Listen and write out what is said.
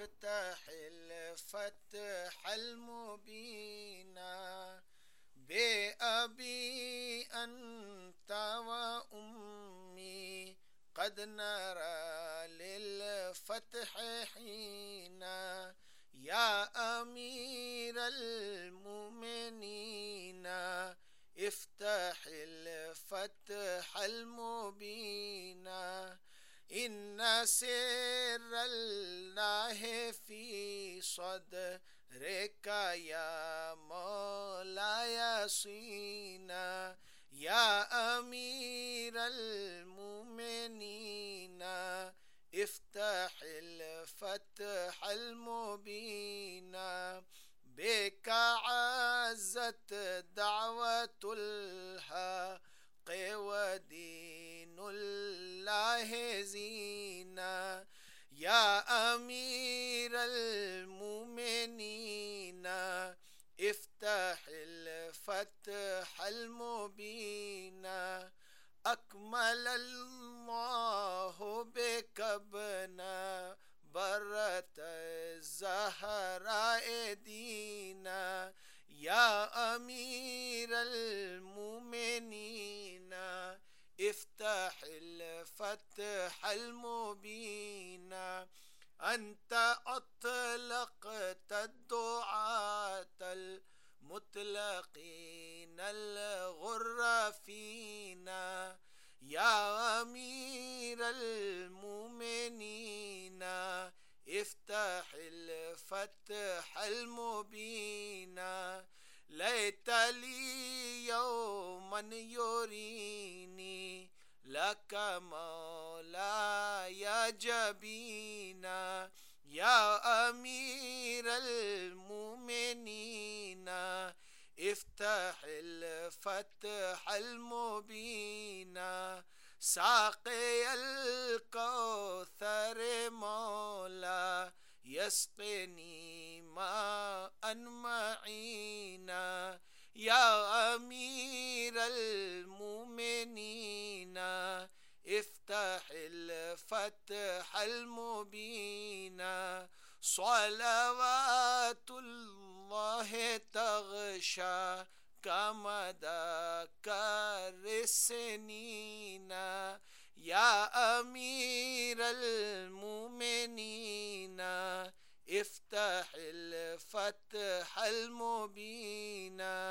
افتح الفتح المبين بأبي أنت وأمي قد نرى للفتح حينا يا أمير المؤمنين افتح الفتح المبين إن سر الله في صدرك يا مولاي صينا يا أمير المؤمنين افتح الفتح المبين بك عزت دعوة الحق ودين الله زينا يا أمير المؤمنين افتح الفتح المبين أكمل الله بك ابنا برة الزهراء دينا يا أمير المؤمنين افتح الفتح المبين أنت أطلقت الدعاة المطلقين الغر فينا يا أمير المؤمنين افتح الفتح المبين ليت لي يوما يريني لك مولاي جبينا يا أمير المؤمنين افتح الفتح المبين ساقي الكوثر مولا يسقني ماء معينا يا أمير المؤمنين افتح الفتح المبين صلوات الله تغشى كمدى كر السنين يا أمير المؤمنين افتح الفتح المبين